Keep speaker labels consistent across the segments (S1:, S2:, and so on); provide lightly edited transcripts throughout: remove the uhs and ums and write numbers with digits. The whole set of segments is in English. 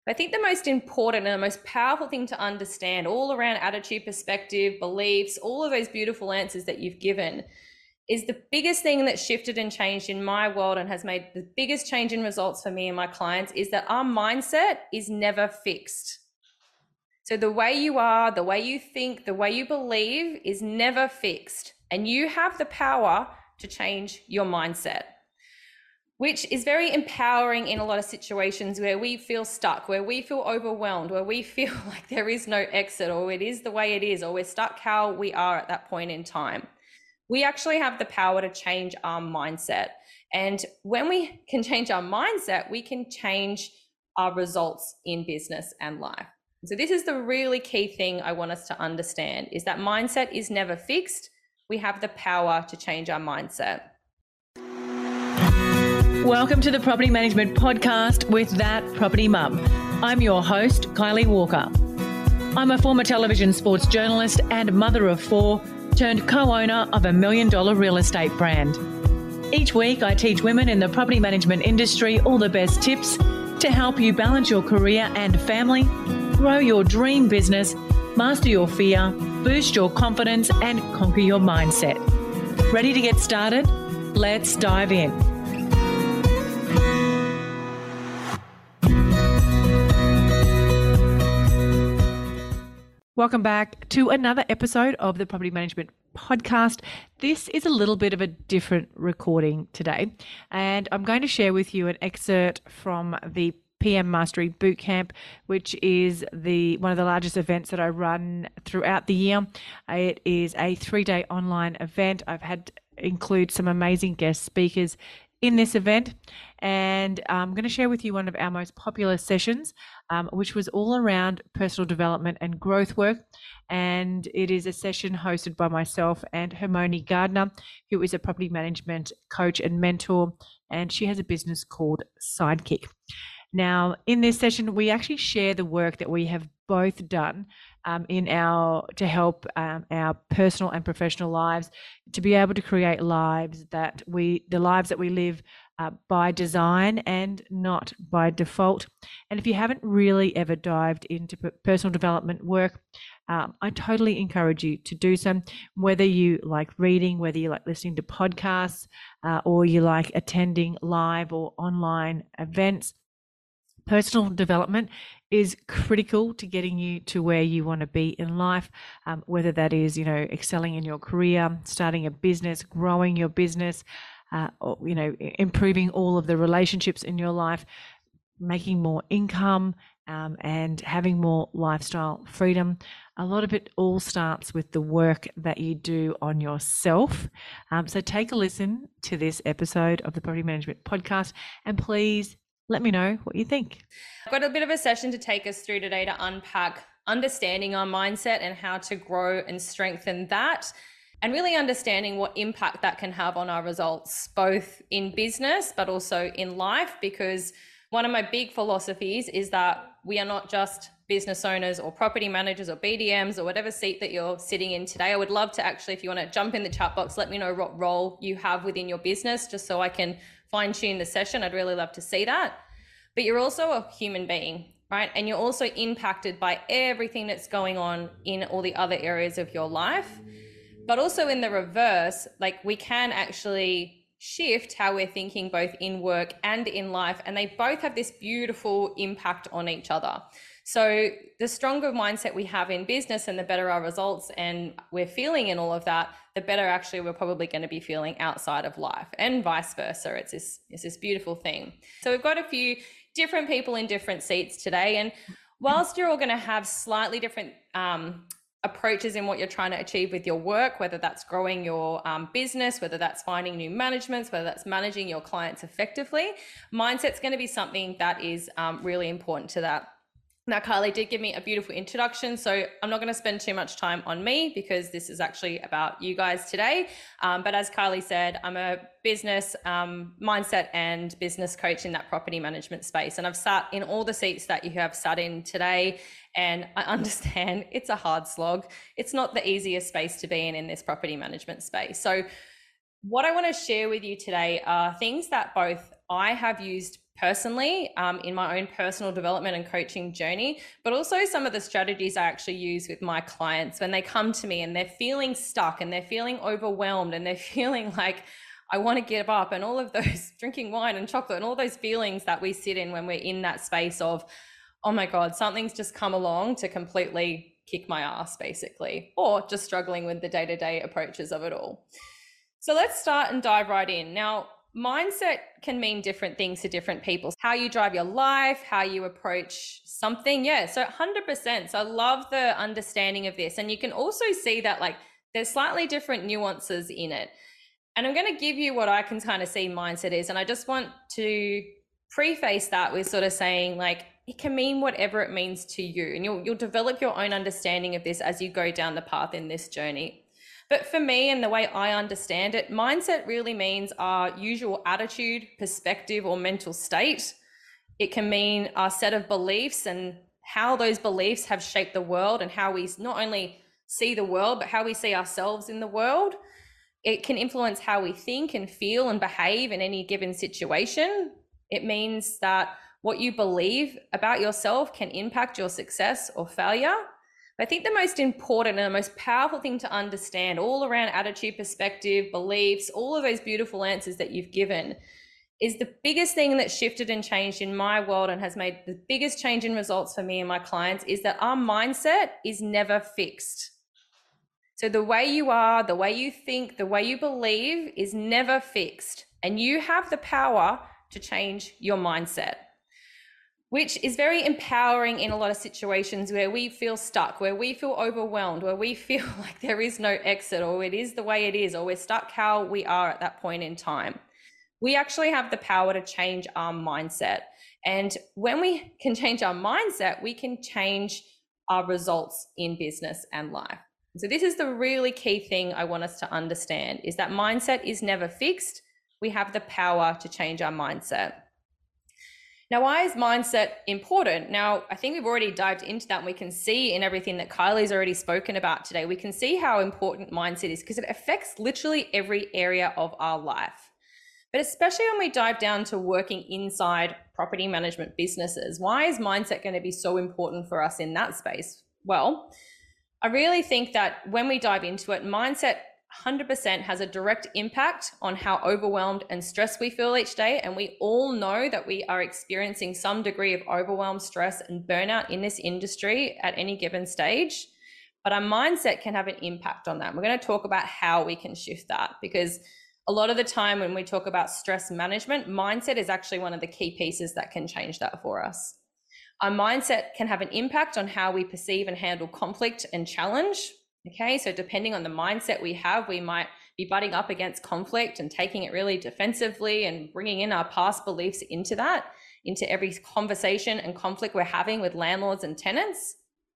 S1: I think the most important and the most powerful thing to understand all around attitude, perspective, beliefs, all of those beautiful answers that you've given is the biggest thing that shifted and changed in my world and has made the biggest change in results for me and my clients is that our mindset is never fixed. So the way you are, the way you think, the way you believe is never fixed. And you have the power to change your mindset, which is very empowering in a lot of situations where we feel stuck, where we feel overwhelmed, where we feel like there is no exit, or it is the way it is, or we're stuck how we are at that point in time. We actually have the power to change our mindset. And when we can change our mindset, we can change our results in business and life. So this is the really key thing I want us to understand, is that mindset is never fixed. We have the power to change our mindset.
S2: Welcome to the Property Management Podcast with That Property Mum. I'm your host, Kylie Walker. I'm a former television sports journalist and mother of four, turned co-owner of $1 million real estate brand. Each week, I teach women in the property management industry all the best tips to help you balance your career and family, grow your dream business, master your fear, boost your confidence, and conquer your mindset. Ready to get started? Let's dive in. Welcome back to another episode of the Property Management Podcast. This is a little bit of a different recording today, and I'm going to share with you an excerpt from the PM Mastery Bootcamp, which is one of the largest events that I run throughout the year. It is a 3-day online event. I've had include some amazing guest speakers in this event, and I'm going to share with you one of our most popular sessions, which was all around personal development and growth work. And it is a session hosted by myself and Hermione Gardner, who is a property management coach and mentor, and she has a business called Sidekick. Now, in this session, we actually share the work that we have both done to help our personal and professional lives to be able to create the lives that we live by design and not by default. And if you haven't really ever dived into personal development work, I totally encourage you to do so. Whether you like reading, whether you like listening to podcasts, or you like attending live or online events, personal development is critical to getting you to where you want to be in life, whether that is, excelling in your career, starting a business, growing your business, or, improving all of the relationships in your life, making more income, and having more lifestyle freedom. A lot of it all starts with the work that you do on yourself. So take a listen to this episode of the Property Management Podcast, and please let me know what you think.
S1: I've got a bit of a session to take us through today to unpack understanding our mindset and how to grow and strengthen that, and really understanding what impact that can have on our results, both in business, but also in life. Because one of my big philosophies is that we are not just business owners or property managers or BDMs or whatever seat that you're sitting in today. I would love to actually, if you want to jump in the chat box, let me know what role you have within your business, just so I can fine tune the session. I'd really love to see that. But you're also a human being, right? And you're also impacted by everything that's going on in all the other areas of your life. But also in the reverse, like we can actually shift how we're thinking both in work and in life. And they both have this beautiful impact on each other. So the stronger mindset we have in business and the better our results and we're feeling in all of that, the better actually we're probably going to be feeling outside of life, and vice versa. It's this beautiful thing. So we've got a few different people in different seats today. And whilst you're all going to have slightly different approaches in what you're trying to achieve with your work, whether that's growing your business, whether that's finding new managements, whether that's managing your clients effectively, mindset's going to be something that is really important to that. Now, Kylie did give me a beautiful introduction, so I'm not going to spend too much time on me because this is actually about you guys today. But as Kylie said, I'm a business mindset and business coach in that property management space. And I've sat in all the seats that you have sat in today, and I understand it's a hard slog. It's not the easiest space to be in this property management space. So what I want to share with you today are things that both I have used personally in my own personal development and coaching journey, but also some of the strategies I actually use with my clients when they come to me and they're feeling stuck and they're feeling overwhelmed and they're feeling like, I want to give up, and all of those drinking wine and chocolate and all those feelings that we sit in when we're in that space of, oh my God, something's just come along to completely kick my ass, basically, or just struggling with the day-to-day approaches of it all. So let's start and dive right in. Now, mindset can mean different things to different people. How you drive your life, how you approach something. Yeah, so 100%. So I love the understanding of this. And you can also see that like there's slightly different nuances in it. And I'm going to give you what I can kind of see mindset is. And I just want to preface that with sort of saying like, it can mean whatever it means to you. And you'll develop your own understanding of this as you go down the path in this journey. But for me and the way I understand it, mindset really means our usual attitude, perspective, or mental state. It can mean our set of beliefs and how those beliefs have shaped the world and how we not only see the world, but how we see ourselves in the world. It can influence how we think and feel and behave in any given situation. It means that what you believe about yourself can impact your success or failure. I think the most important and the most powerful thing to understand all around attitude, perspective, beliefs, all of those beautiful answers that you've given is the biggest thing that shifted and changed in my world and has made the biggest change in results for me and my clients is that our mindset is never fixed. So the way you are, the way you think, the way you believe is never fixed. And you have the power to change your mindset, which is very empowering in a lot of situations where we feel stuck, where we feel overwhelmed, where we feel like there is no exit, or it is the way it is, or we're stuck how we are at that point in time. We actually have the power to change our mindset. And when we can change our mindset, we can change our results in business and life. So this is the really key thing I want us to understand, is that mindset is never fixed. We have the power to change our mindset. Now, why is mindset important? Now, I think we've already dived into that, and we can see in everything that Kylie's already spoken about today, we can see how important mindset is because it affects literally every area of our life. But especially when we dive down to working inside property management businesses, why is mindset going to be so important for us in that space? Well, I really think that when we dive into it, mindset 100% has a direct impact on how overwhelmed and stressed we feel each day. And we all know that we are experiencing some degree of overwhelm, stress, and burnout in this industry at any given stage. But our mindset can have an impact on that. We're going to talk about how we can shift that, because a lot of the time when we talk about stress management, mindset is actually one of the key pieces that can change that for us. Our mindset can have an impact on how we perceive and handle conflict and challenge. Okay, so depending on the mindset we have, we might be butting up against conflict and taking it really defensively and bringing in our past beliefs into that, into every conversation and conflict we're having with landlords and tenants.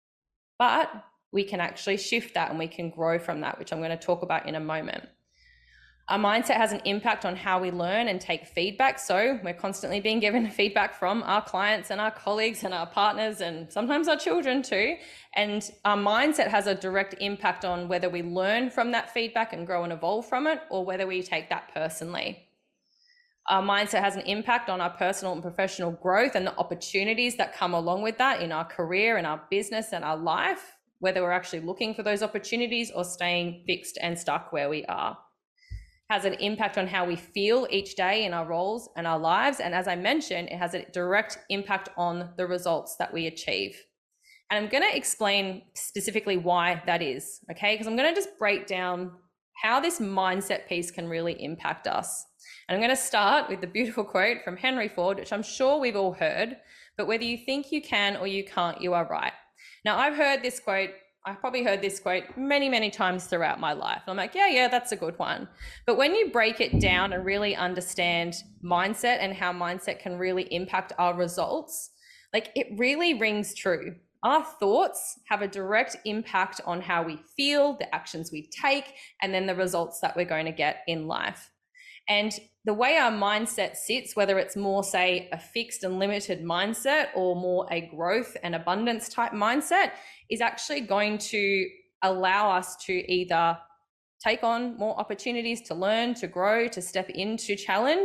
S1: But we can actually shift that and we can grow from that, which I'm going to talk about in a moment. Our mindset has an impact on how we learn and take feedback. So we're constantly being given feedback from our clients and our colleagues and our partners and sometimes our children too. And our mindset has a direct impact on whether we learn from that feedback and grow and evolve from it, or whether we take that personally. Our mindset has an impact on our personal and professional growth and the opportunities that come along with that in our career and our business and our life, whether we're actually looking for those opportunities or staying fixed and stuck where we are. Has an impact on how we feel each day in our roles and our lives. And as I mentioned, it has a direct impact on the results that we achieve. And I'm going to explain specifically why that is, okay? Because I'm going to just break down how this mindset piece can really impact us. And I'm going to start with the beautiful quote from Henry Ford, which I'm sure we've all heard, but whether you think you can or you can't, you are right. Now, I've probably heard this quote many, many times throughout my life. And I'm like, yeah, that's a good one. But when you break it down and really understand mindset and how mindset can really impact our results, like it really rings true. Our thoughts have a direct impact on how we feel, the actions we take, and then the results that we're going to get in life. And the way our mindset sits, whether it's more, say, a fixed and limited mindset or more a growth and abundance type mindset, is actually going to allow us to either take on more opportunities to learn, to grow, to step into challenge,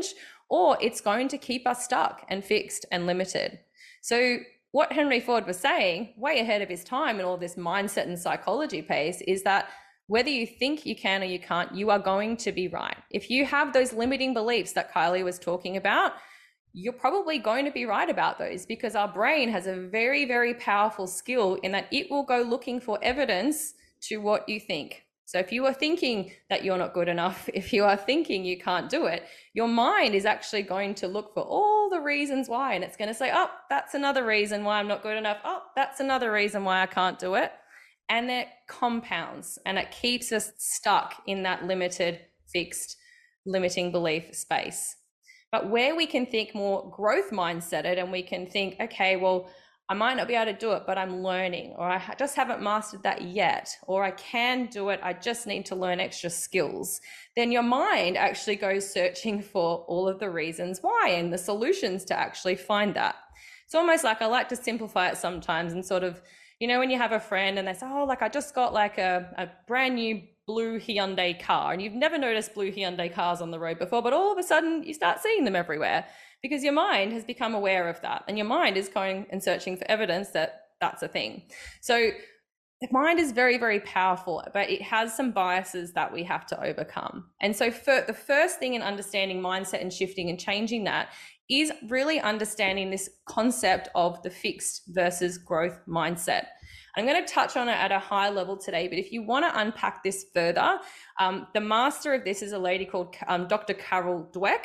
S1: or it's going to keep us stuck and fixed and limited. So what Henry Ford was saying, way ahead of his time in all this mindset and psychology piece, is that whether you think you can or you can't, you are going to be right. If you have those limiting beliefs that Kylie was talking about, you're probably going to be right about those, because our brain has a very, very powerful skill in that it will go looking for evidence to what you think. So if you are thinking that you're not good enough, if you are thinking you can't do it, your mind is actually going to look for all the reasons why. And it's going to say, oh, that's another reason why I'm not good enough. Oh, that's another reason why I can't do it. And it compounds and it keeps us stuck in that limited, fixed, limiting belief space. But where we can think more growth mindseted and we can think, okay, well, I might not be able to do it, but I'm learning, or I just haven't mastered that yet, or I can do it, I just need to learn extra skills, then your mind actually goes searching for all of the reasons why and the solutions to actually find that. It's almost like, I like to simplify it sometimes and sort of, you know, when you have a friend and they say, oh, like I just got like a brand new blue Hyundai car, and you've never noticed blue Hyundai cars on the road before, but all of a sudden you start seeing them everywhere because your mind has become aware of that, and your mind is going and searching for evidence that that's a thing. So the mind is very, very powerful, but it has some biases that we have to overcome. And so for the first thing in understanding mindset and shifting and changing that is really understanding this concept of the fixed versus growth mindset. I'm going to touch on it at a high level today, but if you want to unpack this further, the master of this is a lady called Dr. Carol Dweck,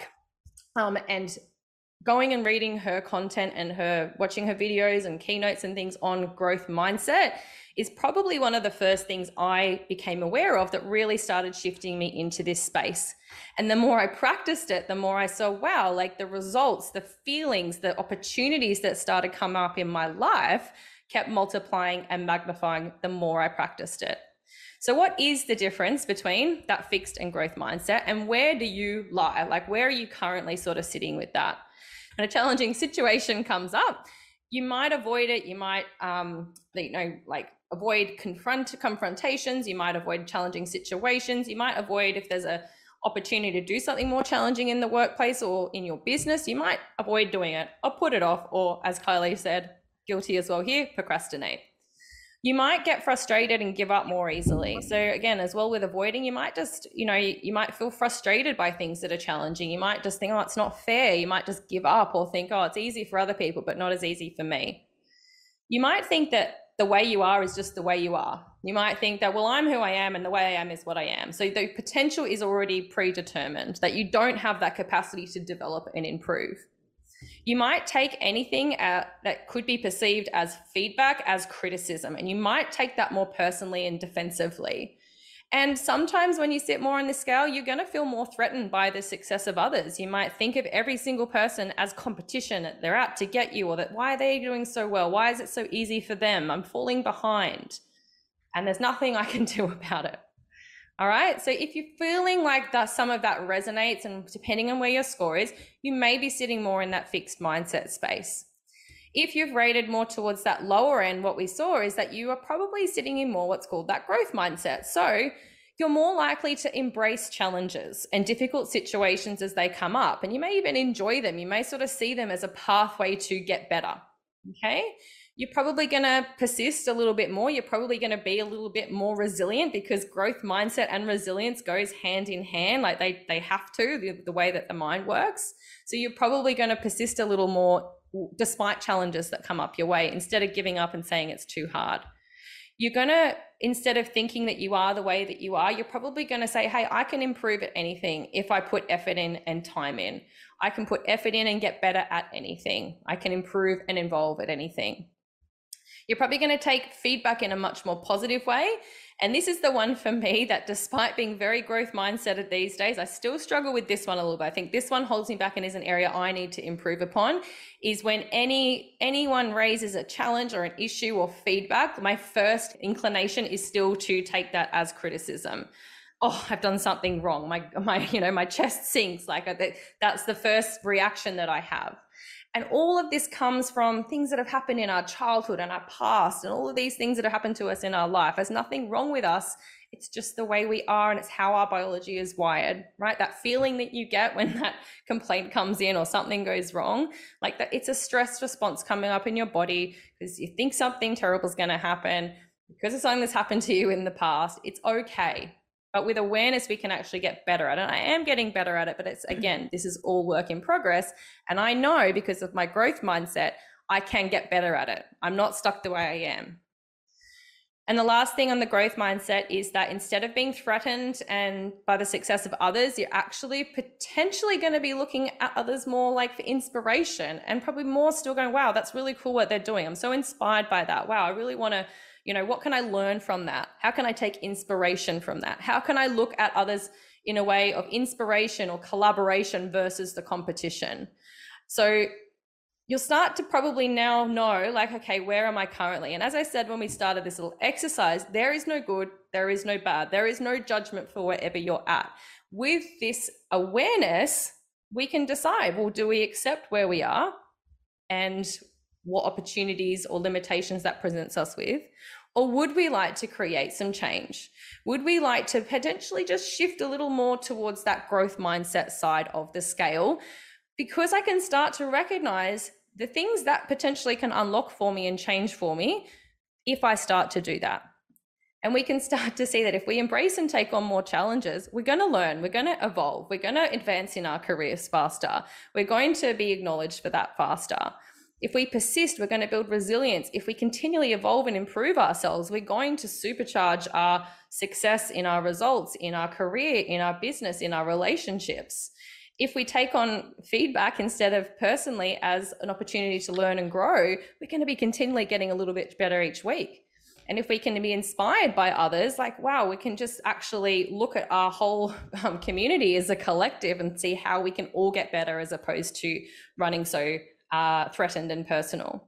S1: and going and reading her content and watching her videos and keynotes and things on growth mindset is probably one of the first things I became aware of that really started shifting me into this space. And the more I practiced it, the more I saw, wow, like the results, the feelings, the opportunities that started coming up in my life kept multiplying and magnifying the more I practiced it. So what is the difference between that fixed and growth mindset, and where do you lie? Like, where are you currently sort of sitting with that? When a challenging situation comes up, you might avoid it. You might, avoid confrontations. You might avoid challenging situations. You might avoid, if there's a opportunity to do something more challenging in the workplace or in your business, you might avoid doing it or put it off, or as Kylie said, guilty as well here, procrastinate. You might get frustrated and give up more easily. So again, as well with avoiding, you might just, you might feel frustrated by things that are challenging. You might just think, oh, it's not fair. You might just give up, or think, oh, it's easy for other people, but not as easy for me. You might think that the way you are is just the way you are. You might think that, well, I'm who I am and the way I am is what I am. So the potential is already predetermined, that you don't have that capacity to develop and improve. You might take anything that could be perceived as feedback as criticism, and you might take that more personally and defensively. And sometimes when you sit more on the scale, you're going to feel more threatened by the success of others. You might think of every single person as competition. They're out to get you, or that why are they doing so well? Why is it so easy for them? I'm falling behind, and there's nothing I can do about it. All right. So if you're feeling like some of that resonates, and depending on where your score is, you may be sitting more in that fixed mindset space. If you've rated more towards that lower end, what we saw is that you are probably sitting in more what's called that growth mindset. So you're more likely to embrace challenges and difficult situations as they come up, and you may even enjoy them. You may sort of see them as a pathway to get better. Okay. You're probably going to persist a little bit more. You're probably going to be a little bit more resilient, because growth mindset and resilience goes hand in hand. Like they have to, the way that the mind works. So you're probably going to persist a little more despite challenges that come up your way, instead of giving up and saying it's too hard. You're going to, instead of thinking that you are the way that you are, you're probably going to say, hey, I can improve at anything if I put effort in and time in. I can put effort in and get better at anything. I can improve and evolve at anything. You're probably going to take feedback in a much more positive way. And this is the one for me that, despite being very growth mindset these days, I still struggle with this one a little bit. I think this one holds me back and is an area I need to improve upon, is when anyone raises a challenge or an issue or feedback, my first inclination is still to take that as criticism. Oh, I've done something wrong. My chest sinks. Like that's the first reaction that I have. And all of this comes from things that have happened in our childhood and our past, and all of these things that have happened to us in our life. There's nothing wrong with us. It's just the way we are, and it's how our biology is wired, right? That feeling that you get when that complaint comes in or something goes wrong, like that, it's a stress response coming up in your body because you think something terrible is going to happen because of something that's happened to you in the past. It's okay. But with awareness, we can actually get better at it. And I am getting better at it, but it's, again, this is all work in progress. And I know because of my growth mindset, I can get better at it. I'm not stuck the way I am. And the last thing on the growth mindset is that instead of being threatened and by the success of others, you're actually potentially going to be looking at others more like for inspiration, and probably more still going, wow, that's really cool what they're doing. I'm so inspired by that. Wow, I really want to, what can I learn from that? How can I take inspiration from that? How can I look at others in a way of inspiration or collaboration versus the competition? So you'll start to probably now know, like, okay, where am I currently? And as I said when we started this little exercise, there is no good, there is no bad, there is no judgment for wherever you're at. With this awareness, we can decide, well, do we accept where we are and what opportunities or limitations that presents us with? Or would we like to create some change? Would we like to potentially just shift a little more towards that growth mindset side of the scale? Because I can start to recognize the things that potentially can unlock for me and change for me if I start to do that. And we can start to see that if we embrace and take on more challenges, we're going to learn, we're going to evolve, we're going to advance in our careers faster. We're going to be acknowledged for that faster. If we persist, we're going to build resilience. If we continually evolve and improve ourselves, we're going to supercharge our success in our results, in our career, in our business, in our relationships. If we take on feedback instead of personally as an opportunity to learn and grow, we're going to be continually getting a little bit better each week. And if we can be inspired by others, like, wow, we can just actually look at our whole community as a collective and see how we can all get better as opposed to running so threatened and personal.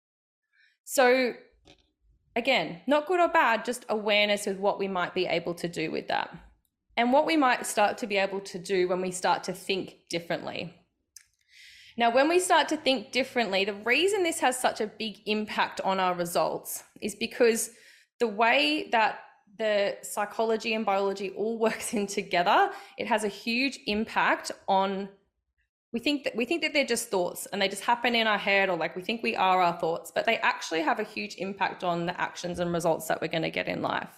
S1: So again, not good or bad, just awareness with what we might be able to do with that. And what we might start to be able to do when we start to think differently. Now, when we start to think differently, the reason this has such a big impact on our results is because the way that the psychology and biology all works in together, it has a huge impact on, we think that they're just thoughts and they just happen in our head, or like we think we are our thoughts, but they actually have a huge impact on the actions and results that we're going to get in life.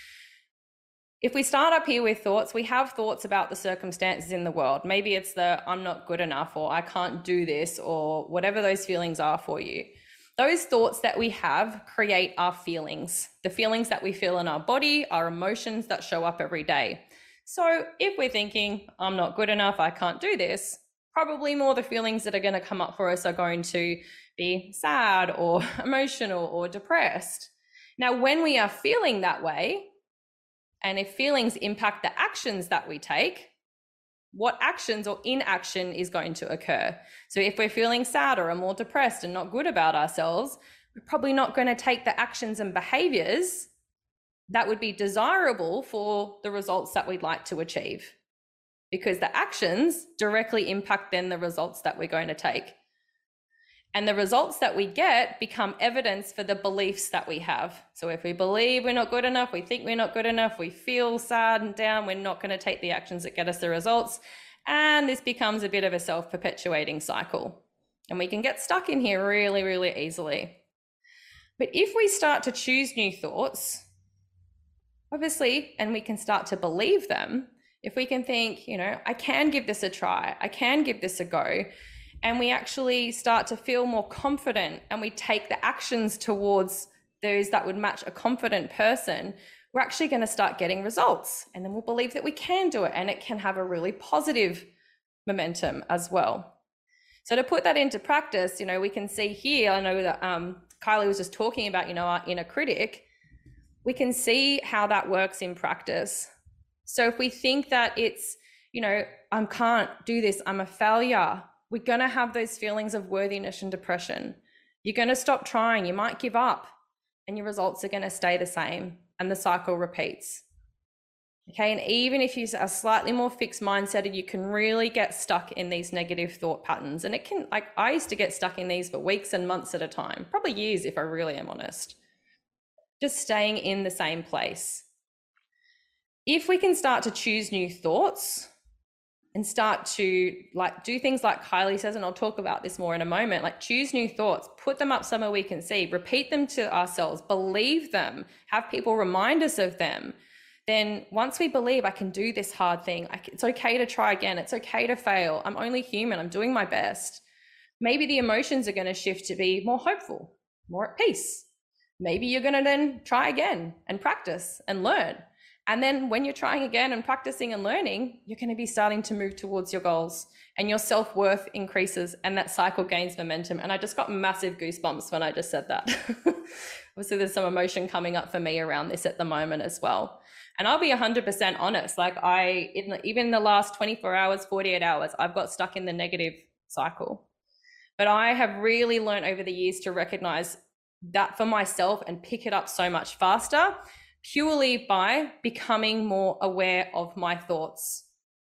S1: If we start up here with thoughts, we have thoughts about the circumstances in the world. Maybe it's the I'm not good enough, or I can't do this, or whatever those feelings are for you. Those thoughts that we have create our feelings, the feelings that we feel in our body, our emotions that show up every day. So if we're thinking I'm not good enough, I can't do this, probably more the feelings that are going to come up for us are going to be sad or emotional or depressed. Now, when we are feeling that way, and if feelings impact the actions that we take, what actions or inaction is going to occur? So if we're feeling sad or are more depressed and not good about ourselves, we're probably not going to take the actions and behaviors that would be desirable for the results that we'd like to achieve, because the actions directly impact then the results that we're going to take. And the results that we get become evidence for the beliefs that we have. So if we believe we're not good enough, we think we're not good enough, we feel sad and down, we're not going to take the actions that get us the results. And this becomes a bit of a self-perpetuating cycle. And we can get stuck in here really, really easily. But if we start to choose new thoughts, obviously, and we can start to believe them, if we can think, I can give this a try, I can give this a go, and we actually start to feel more confident and we take the actions towards those that would match a confident person, we're actually going to start getting results. And then we'll believe that we can do it, and it can have a really positive momentum as well. So to put that into practice, we can see here, I know that Kylie was just talking about, our inner critic. We can see how that works in practice. So if we think that it's, I can't do this, I'm a failure, we're going to have those feelings of worthiness and depression. You're going to stop trying, you might give up, and your results are going to stay the same, and the cycle repeats. Okay, and even if you are slightly more fixed mindseted, you can really get stuck in these negative thought patterns. And it can, like, I used to get stuck in these for weeks and months at a time, probably years if I really am honest, just staying in the same place. If we can start to choose new thoughts and start to like do things like Kylie says, and I'll talk about this more in a moment, like choose new thoughts, put them up somewhere we can see, repeat them to ourselves, believe them, have people remind us of them. Then once we believe I can do this hard thing, it's okay to try again. It's okay to fail. I'm only human. I'm doing my best. Maybe the emotions are going to shift to be more hopeful, more at peace. Maybe you're going to then try again and practice and learn. And then when you're trying again and practicing and learning, you're going to be starting to move towards your goals and your self-worth increases and that cycle gains momentum. And I just got massive goosebumps when I just said that. Obviously, there's some emotion coming up for me around this at the moment as well. And I'll be 100% honest, like even in the last 24 hours, 48 hours, I've got stuck in the negative cycle. But I have really learned over the years to recognize that for myself and pick it up so much faster, purely by becoming more aware of my thoughts.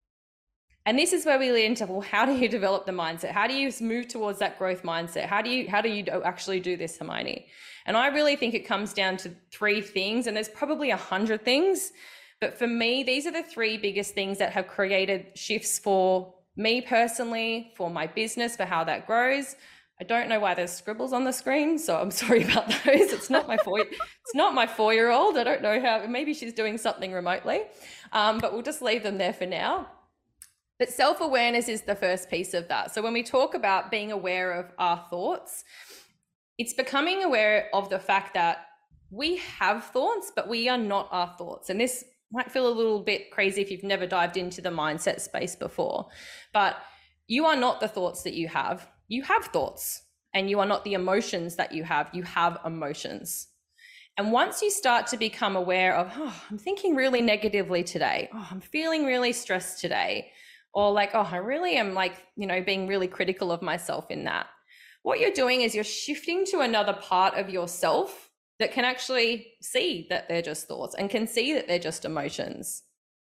S1: And this is where we lead into, well, how do you develop the mindset? How do you move towards that growth mindset? How do you actually do this, Hermione? And I really think it comes down to 3 things, and there's probably 100 things, but for me, these are the 3 biggest things that have created shifts for me personally, for my business, for how that grows. I don't know why there's scribbles on the screen, so I'm sorry about those. It's not my it's not my 4-year-old. I don't know how, maybe she's doing something remotely, but we'll just leave them there for now. But self-awareness is the first piece of that. So when we talk about being aware of our thoughts, it's becoming aware of the fact that we have thoughts, but we are not our thoughts. And this might feel a little bit crazy if you've never dived into the mindset space before, but you are not the thoughts that you have. You have thoughts, and you are not the emotions that you have. You have emotions. And once you start to become aware of, oh, I'm thinking really negatively today. Oh, I'm feeling really stressed today. Or like, oh, I really am like, being really critical of myself in that. What you're doing is you're shifting to another part of yourself that can actually see that they're just thoughts and can see that they're just emotions.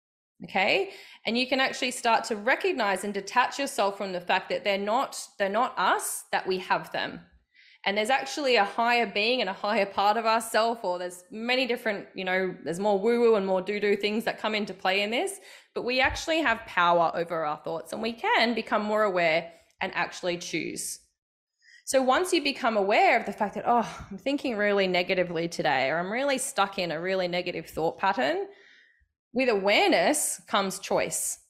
S1: Okay. And you can actually start to recognize and detach yourself from the fact that they're not us, that we have them. And there's actually a higher being and a higher part of ourself, or there's many different, there's more woo-woo and more doo-doo things that come into play in this, but we actually have power over our thoughts, and we can become more aware and actually choose. So once you become aware of the fact that, oh, I'm thinking really negatively today, or I'm really stuck in a really negative thought pattern, with awareness comes choice.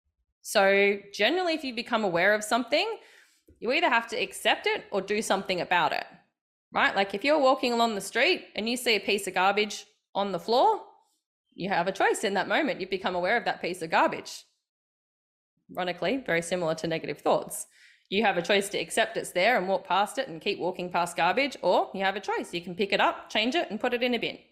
S1: So generally, if you become aware of something, you either have to accept it or do something about it, right? Like if you're walking along the street and you see a piece of garbage on the floor, you have a choice in that moment. You become aware of that piece of garbage. Ironically, very similar to negative thoughts. You have a choice to accept it's there and walk past it and keep walking past garbage, or you have a choice. You can pick it up, change it, and put it in a bin.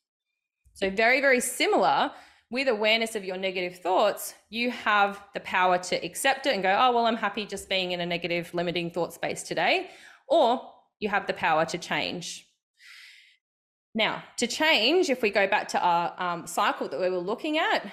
S1: So very, very similar. With awareness of your negative thoughts, you have the power to accept it and go, oh, well, I'm happy just being in a negative limiting thought space today. Or you have the power to change. Now, to change, if we go back to our cycle that we were looking at,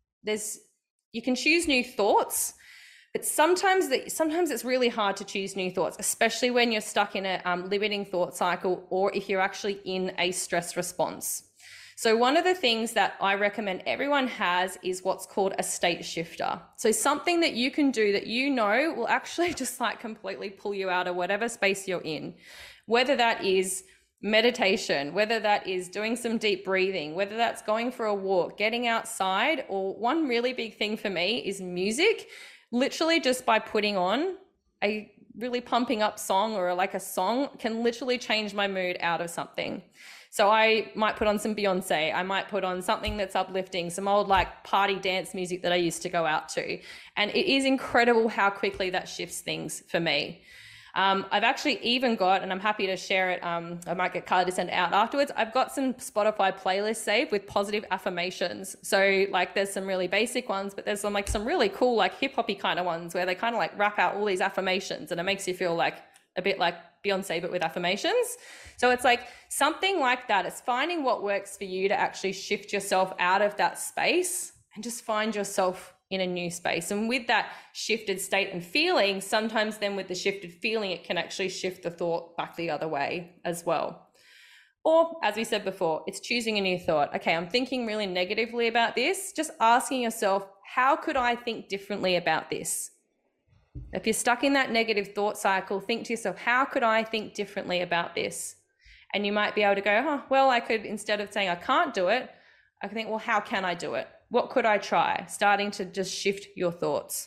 S1: you can choose new thoughts, but sometimes it's really hard to choose new thoughts, especially when you're stuck in a limiting thought cycle, or if you're actually in a stress response. So one of the things that I recommend everyone has is what's called a state shifter. So something that you can do that will actually just like completely pull you out of whatever space you're in, whether that is meditation, whether that is doing some deep breathing, whether that's going for a walk, getting outside, or one really big thing for me is music. Literally just by putting on a really pumping up song, or like a song, can literally change my mood out of something. So I might put on some Beyonce, I might put on something that's uplifting, some old like party dance music that I used to go out to. And it is incredible how quickly that shifts things for me. I've actually even got, and I'm happy to share it, I might get Kylie to send it out afterwards, I've got some Spotify playlists saved with positive affirmations. So like there's some really basic ones, but there's some really cool like hip hoppy kind of ones where they kind of like rap out all these affirmations, and it makes you feel like a bit like Beyonce, but with affirmations. So it's like something like that. It's finding what works for you to actually shift yourself out of that space and just find yourself in a new space. And with that shifted state and feeling, sometimes then with the shifted feeling, it can actually shift the thought back the other way as well. Or as we said before, it's choosing a new thought. Okay, I'm thinking really negatively about this. Just asking yourself, how could I think differently about this? If you're stuck in that negative thought cycle, think to yourself, how could I think differently about this? And you might be able to go, oh, well, I could, instead of saying I can't do it, I can think, well, how can I do it? What could I try? Starting to just shift your thoughts.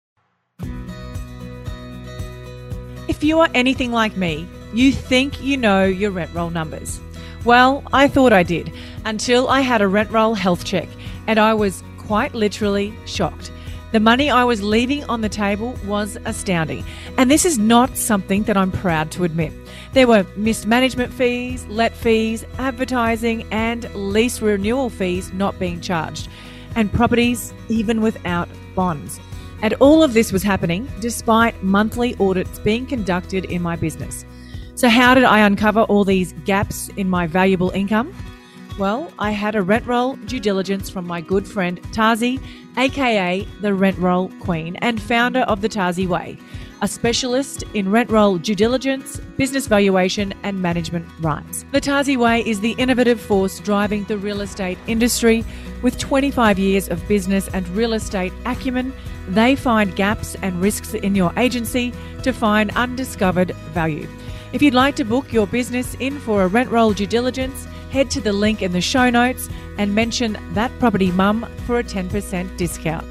S2: If you are anything like me, you think you know your rent roll numbers. Well, I thought I did until I had a rent roll health check, and I was quite literally shocked. The money I was leaving on the table was astounding, and this is not something that I'm proud to admit. There were missed management fees, let fees, advertising, and lease renewal fees not being charged, and properties even without bonds. And all of this was happening despite monthly audits being conducted in my business. So how did I uncover all these gaps in my valuable income? Well, I had a rent roll due diligence from my good friend Tazi, aka the Rent Roll Queen and founder of the Tazi Way, a specialist in rent roll due diligence, business valuation, and management rights. The Tazi Way is the innovative force driving the real estate industry. With 25 years of business and real estate acumen, they find gaps and risks in your agency to find undiscovered value. If you'd like to book your business in for a rent roll due diligence, head to the link in the show notes and mention That Property Mum for a 10% discount.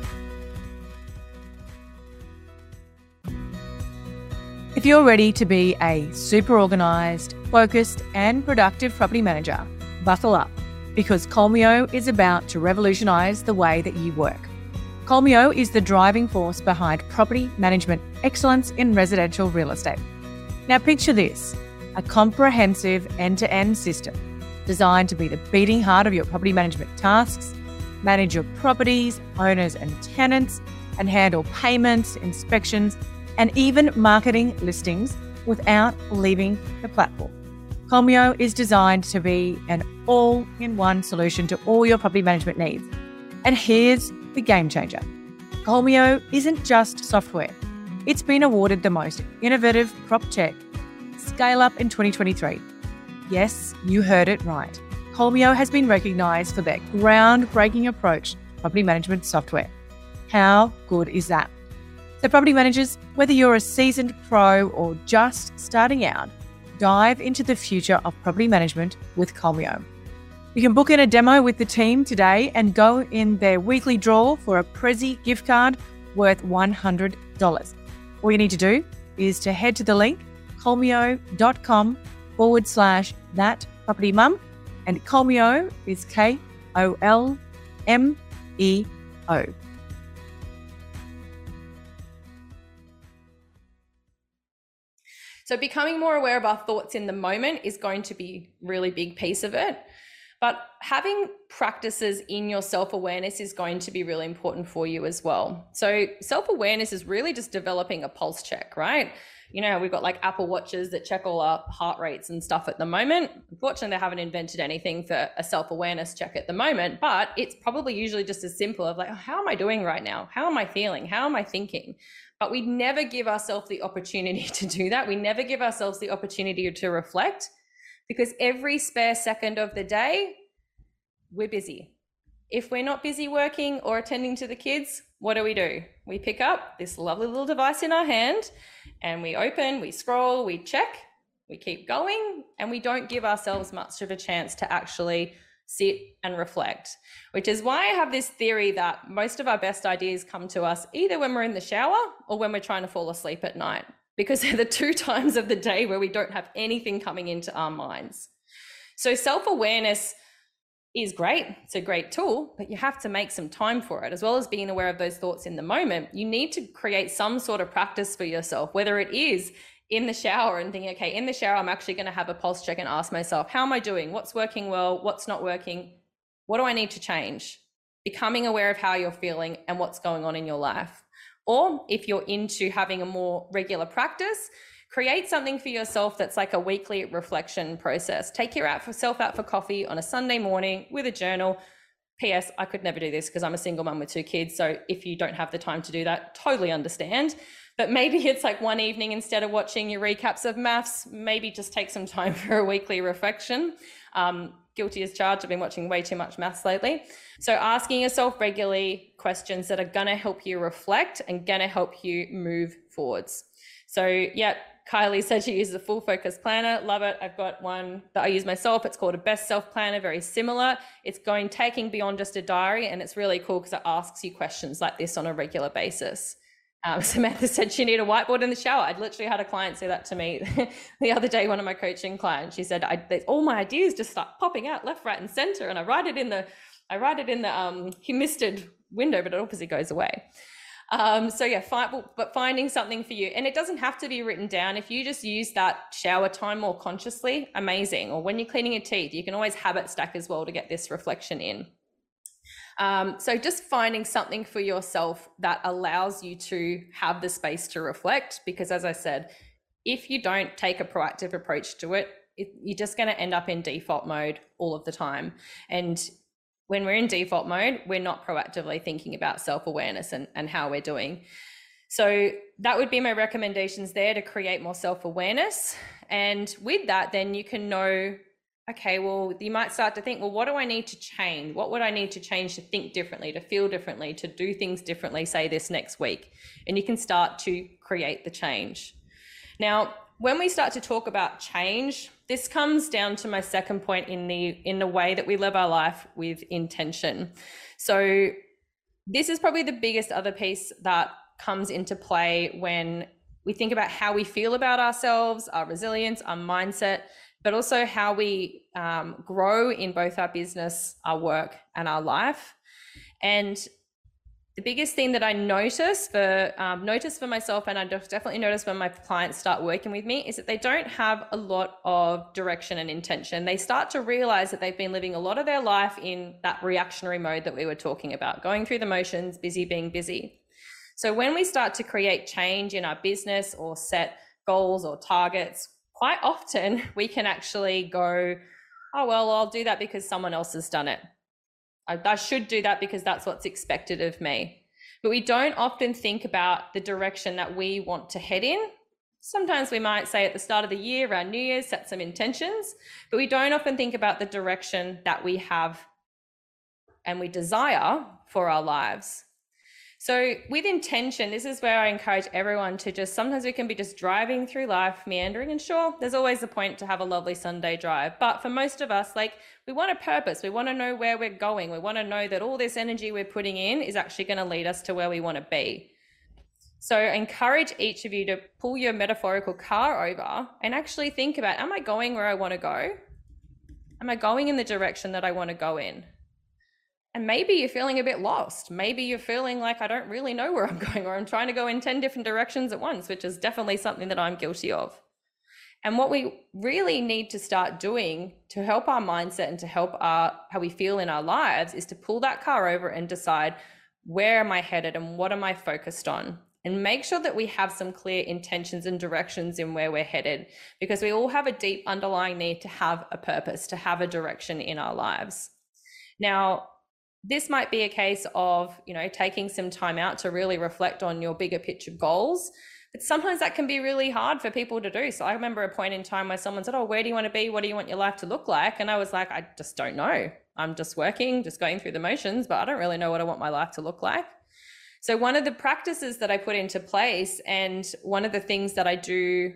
S2: If you're ready to be a super organised, focused and productive property manager, buckle up, because Colmio is about to revolutionise the way that you work. Colmio is the driving force behind property management excellence in residential real estate. Now picture this, a comprehensive end-to-end system designed to be the beating heart of your property management tasks, manage your properties, owners and tenants, and handle payments, inspections, and even marketing listings without leaving the platform. Colmio is designed to be an all-in-one solution to all your property management needs. And here's the game changer. Colmio isn't just software. It's been awarded the most innovative PropTech Scale Up in 2023. Yes, you heard it right. Colmio has been recognised for their groundbreaking approach to property management software. How good is that? So property managers, whether you're a seasoned pro or just starting out, dive into the future of property management with Colmio. You can book in a demo with the team today and go in their weekly draw for a Prezi gift card worth $100. All you need to do is to head to the link colmio.com/thatpropertymum, and Colmio is Kolmeo.
S1: So becoming more aware of our thoughts in the moment is going to be a really big piece of it. But having practices in your self-awareness is going to be really important for you as well. So self-awareness is really just developing a pulse check, right? You know, we've got like Apple Watches that check all our heart rates and stuff at the moment. Unfortunately, they haven't invented anything for a self-awareness check at the moment, but it's probably usually just as simple of like, oh, how am I doing right now? How am I feeling? How am I thinking? But we never give ourselves the opportunity to do that. We never give ourselves the opportunity to reflect, because every spare second of the day, we're busy. If we're not busy working or attending to the kids, what do? We pick up this lovely little device in our hand and we open, we scroll, we check, we keep going, and we don't give ourselves much of a chance to actually sit and reflect, which is why I have this theory that most of our best ideas come to us either when we're in the shower or when we're trying to fall asleep at night, because they're the two times of the day where we don't have anything coming into our minds. So self-awareness is great. It's a great tool, but you have to make some time for it. As well as being aware of those thoughts in the moment, you need to create some sort of practice for yourself, whether it is in the shower and thinking, okay, in the shower, I'm actually going to have a pulse check and ask myself, how am I doing? What's working well? What's not working? What do I need to change? Becoming aware of how you're feeling and what's going on in your life. Or if you're into having a more regular practice, create something for yourself that's like a weekly reflection process. Take yourself out for coffee on a Sunday morning with a journal. P.S. I could never do this because I'm a single mum with 2 kids. So if you don't have the time to do that, totally understand. But maybe it's like one evening, instead of watching your recaps of maths, maybe just take some time for a weekly reflection. Guilty as charged. I've been watching way too much maths lately. So asking yourself regularly questions that are going to help you reflect and going to help you move forwards. So yeah, Kylie said she uses a full focus planner. Love it. I've got one that I use myself. It's called a best self planner, very similar. It's taking beyond just a diary, and it's really cool because it asks you questions like this on a regular basis. Samantha said she needed a whiteboard in the shower. I'd literally had a client say that to me the other day, one of my coaching clients. She said, all my ideas just start popping out left, right, and center, and I write it in the humisted window, but it obviously goes away. So yeah, but finding something for you, and it doesn't have to be written down. If you just use that shower time more consciously, amazing. Or when you're cleaning your teeth, you can always habit stack as well to get this reflection in. So just finding something for yourself that allows you to have the space to reflect, because as I said, if you don't take a proactive approach to it, you're just going to end up in default mode all of the time. And when we're in default mode, we're not proactively thinking about self-awareness and how we're doing. So that would be my recommendations there, to create more self-awareness. And with that, then you can know, okay, well, you might start to think, well, what do I need to change? What would I need to change to think differently, to feel differently, to do things differently, say this next week? And you can start to create the change. Now, when we start to talk about change, this comes down to my second point in the way that we live our life with intention. So this is probably the biggest other piece that comes into play when we think about how we feel about ourselves, our resilience, our mindset, but also how we grow in both our business, our work, and our life. And the biggest thing that I notice for myself, and I definitely notice when my clients start working with me, is that they don't have a lot of direction and intention. They start to realize that they've been living a lot of their life in that reactionary mode that we were talking about, going through the motions, busy being busy. So when we start to create change in our business or set goals or targets, quite often we can actually go, oh, well, I'll do that because someone else has done it. I should do that because that's what's expected of me. But we don't often think about the direction that we want to head in. Sometimes we might say at the start of the year, around New Year's, set some intentions, but we don't often think about the direction that we have and we desire for our lives. So with intention, this is where I encourage everyone to just, sometimes we can be just driving through life, meandering, and sure, there's always a point to have a lovely Sunday drive. But for most of us, like, we want a purpose. We want to know where we're going. We want to know that all this energy we're putting in is actually going to lead us to where we want to be. So I encourage each of you to pull your metaphorical car over and actually think about, am I going where I want to go? Am I going in the direction that I want to go in? And maybe you're feeling a bit lost. Maybe you're feeling like, I don't really know where I'm going, or I'm trying to go in 10 different directions at once, which is definitely something that I'm guilty of. And what we really need to start doing to help our mindset and to help how we feel in our lives is to pull that car over and decide, where am I headed and what am I focused on? And make sure that we have some clear intentions and directions in where we're headed, because we all have a deep underlying need to have a purpose, to have a direction in our lives. Now, this might be a case of, taking some time out to really reflect on your bigger picture goals. But sometimes that can be really hard for people to do. So I remember a point in time where someone said, oh, where do you want to be? What do you want your life to look like? And I was like, I just don't know. I'm just working, just going through the motions, but I don't really know what I want my life to look like. So one of the practices that I put into place, and one of the things that I do,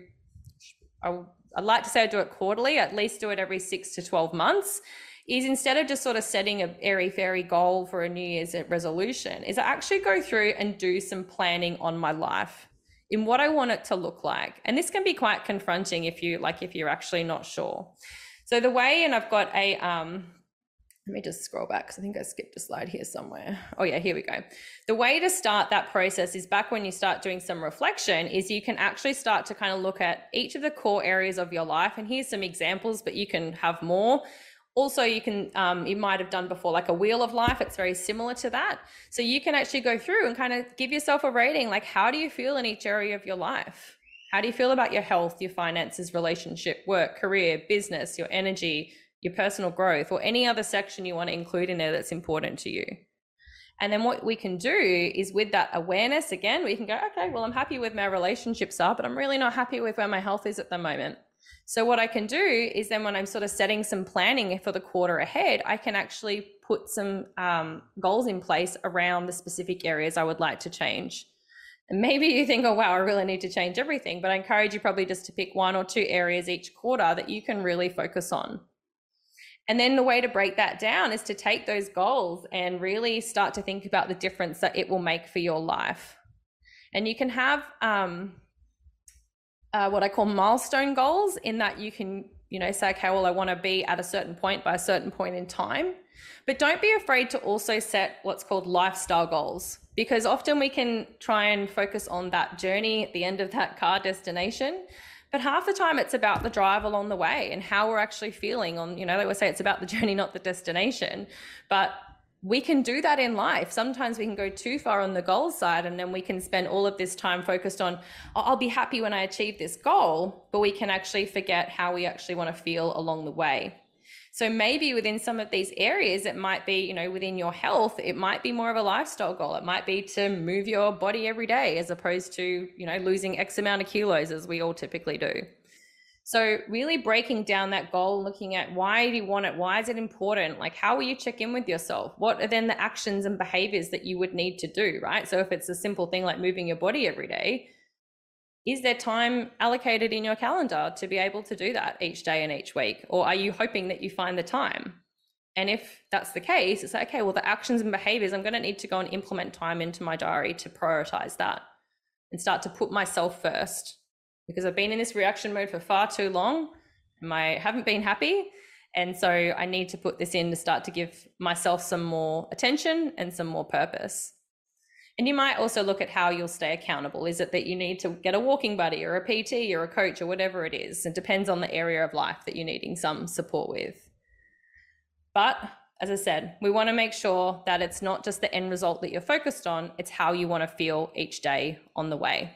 S1: I'd like to say I do it quarterly, at least do it every 6 to 12 months, is instead of just sort of setting a airy-fairy goal for a New Year's resolution, is I actually go through and do some planning on my life in what I want it to look like. And this can be quite confronting if you're actually not sure. So the way, and I've got a, let me just scroll back because I think I skipped a slide here somewhere. Oh yeah, here we go. The way to start that process is back when you start doing some reflection, is you can actually start to kind of look at each of the core areas of your life. And here's some examples, but you can have more. Also, you can, you might have done before, like a wheel of life. It's very similar to that. So you can actually go through and kind of give yourself a rating, like, how do you feel in each area of your life? How do you feel about your health, your finances, relationship, work, career, business, your energy, your personal growth, or any other section you want to include in there that's important to you? And then what we can do is, with that awareness, again, we can go, okay, well, I'm happy with my relationships are, but I'm really not happy with where my health is at the moment. So what I can do is then, when I'm sort of setting some planning for the quarter ahead, I can actually put some goals in place around the specific areas I would like to change. And maybe you think, oh, wow, I really need to change everything. But I encourage you probably just to pick 1 or 2 areas each quarter that you can really focus on. And then the way to break that down is to take those goals and really start to think about the difference that it will make for your life. And you can have what I call milestone goals, in that you can, say, okay, well, I want to be at a certain point by a certain point in time. But don't be afraid to also set what's called lifestyle goals, because often we can try and focus on that journey at the end of that car destination. But half the time it's about the drive along the way and how we're actually feeling on, they always say it's about the journey, not the destination. But we can do that in life. Sometimes we can go too far on the goal side, and then we can spend all of this time focused on, oh, I'll be happy when I achieve this goal, but we can actually forget how we actually want to feel along the way. So maybe within some of these areas, it might be, within your health, it might be more of a lifestyle goal. It might be to move your body every day, as opposed to, losing X amount of kilos, as we all typically do. So really breaking down that goal, looking at why do you want it? Why is it important? Like, how will you check in with yourself? What are then the actions and behaviors that you would need to do, right? So if it's a simple thing like moving your body every day, is there time allocated in your calendar to be able to do that each day and each week? Or are you hoping that you find the time? And if that's the case, it's like, okay, well, the actions and behaviors, I'm going to need to go and implement time into my diary to prioritize that and start to put myself first, because I've been in this reaction mode for far too long and I haven't been happy. And so I need to put this in to start to give myself some more attention and some more purpose. And you might also look at how you'll stay accountable. Is it that you need to get a walking buddy or a PT or a coach or whatever it is? It depends on the area of life that you're needing some support with. But as I said, we want to make sure that it's not just the end result that you're focused on, it's how you want to feel each day on the way.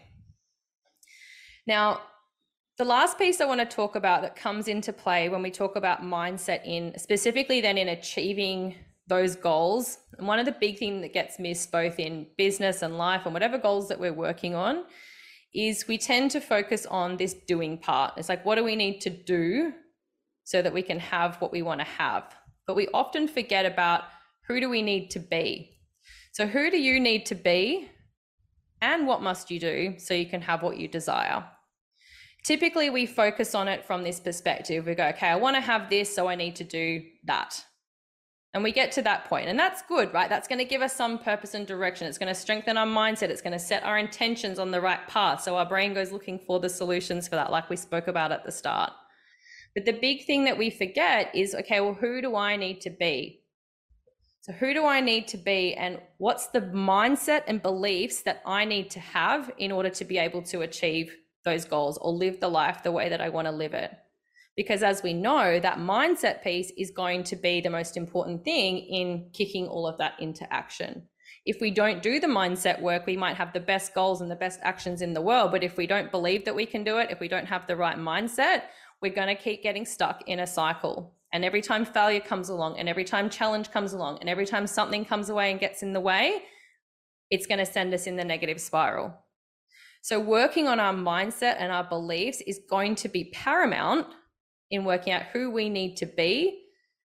S1: Now, the last piece I want to talk about that comes into play when we talk about mindset, in specifically then in achieving those goals, and one of the big things that gets missed both in business and life and whatever goals that we're working on, is we tend to focus on this doing part. It's like, what do we need to do so that we can have what we want to have? But we often forget about, who do we need to be? So who do you need to be, and what must you do so you can have what you desire? Typically we focus on it from this perspective. We go, okay, I want to have this, so I need to do that. And we get to that point, and that's good, right? That's going to give us some purpose and direction. It's going to strengthen our mindset. It's going to set our intentions on the right path. So our brain goes looking for the solutions for that, like we spoke about at the start. But the big thing that we forget is, okay, well, who do I need to be? So who do I need to be, and what's the mindset and beliefs that I need to have in order to be able to achieve those goals or live the life the way that I want to live it? Because as we know, that mindset piece is going to be the most important thing in kicking all of that into action. If we don't do the mindset work, we might have the best goals and the best actions in the world, but if we don't believe that we can do it, if we don't have the right mindset, we're going to keep getting stuck in a cycle. And every time failure comes along, and every time challenge comes along, and every time something comes away and gets in the way, it's going to send us in the negative spiral. So working on our mindset and our beliefs is going to be paramount in working out who we need to be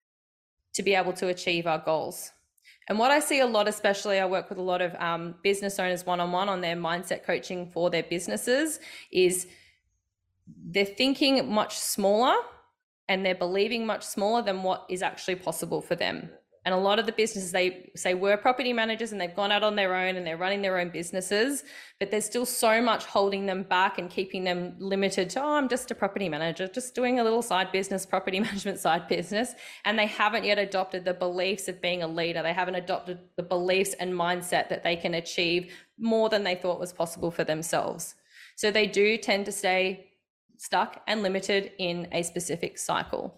S1: able to achieve our goals. And what I see a lot, especially I work with a lot of business owners one-on-one on their mindset coaching for their businesses, is they're thinking much smaller and they're believing much smaller than what is actually possible for them. And a lot of the businesses, they say we're property managers and they've gone out on their own and they're running their own businesses, but there's still so much holding them back and keeping them limited to, oh, I'm just a property manager, just doing a little side business, property management side business. And they haven't yet adopted the beliefs of being a leader. They haven't adopted the beliefs and mindset that they can achieve more than they thought was possible for themselves. So they do tend to stay stuck and limited in a specific cycle.